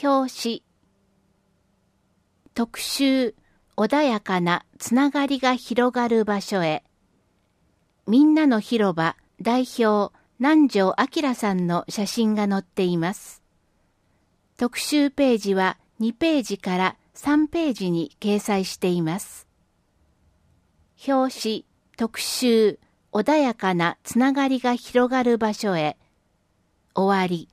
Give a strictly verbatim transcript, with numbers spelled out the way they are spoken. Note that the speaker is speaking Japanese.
表紙。特集、穏やかなつながりが広がる場所へ。みんなの広場代表、南條明さんの写真が載っています。特集ページはにページからさんページに掲載しています。表紙、特集、穏やかなつながりが広がる場所へ。終わり。